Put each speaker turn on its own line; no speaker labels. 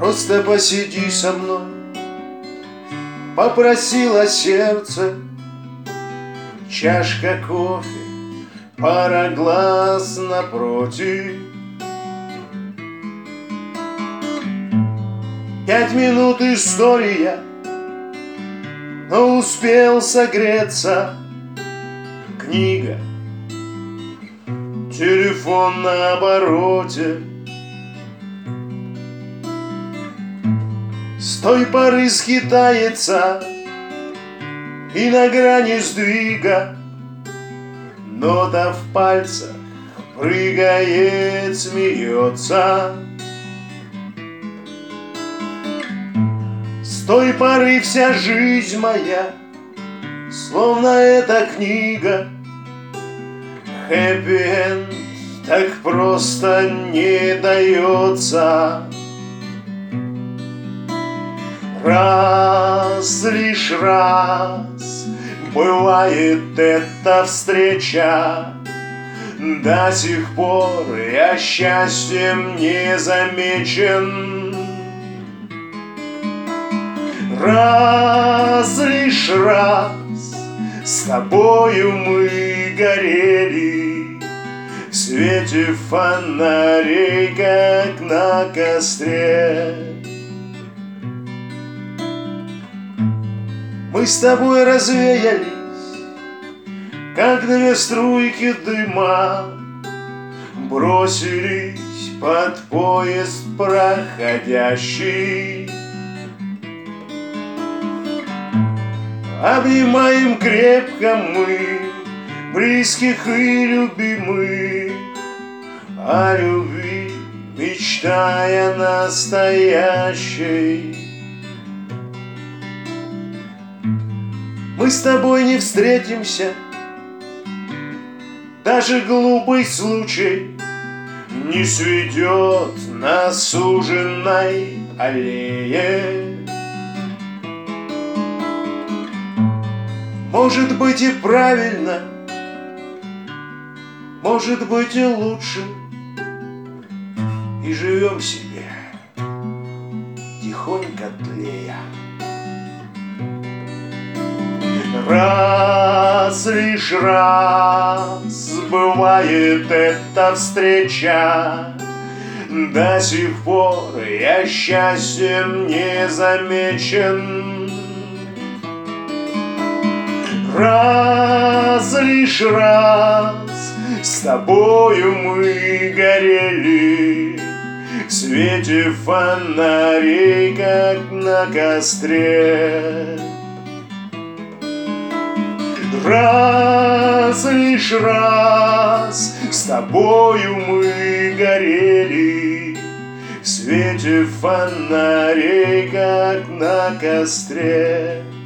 Просто посиди со мной, попросило сердце. Чашка кофе, пара глаз напротив. 5 минут история, но успел согреться. Книга, телефон на обороте. С той поры скитается и на грани сдвига. Нота в пальцах прыгает, смеется. С той поры вся жизнь моя, словно эта книга. Хэппи-энд так просто не дается. Лишь раз бывает эта встреча. До сих пор я счастьем не замечен. Лишь раз с тобою мы горели в свете фонарей, как на костре. Мы с тобой развеялись, как 2 струйки дыма, бросились под поезд проходящий. Обнимаем крепко мы близких и любимых, о любви мечтая настоящей. Мы с тобой не встретимся, даже глупый случай не сведет на суженной аллее. Может быть и правильно, может быть и лучше, и живем себе, тихонько тлея. Лишь раз бывает эта встреча. До сих пор я счастьем не замечен. Лишь раз с тобою мы горели в свете фонарей, как на костре. Лишь раз с тобою мы горели в свете фонарей, как на костре.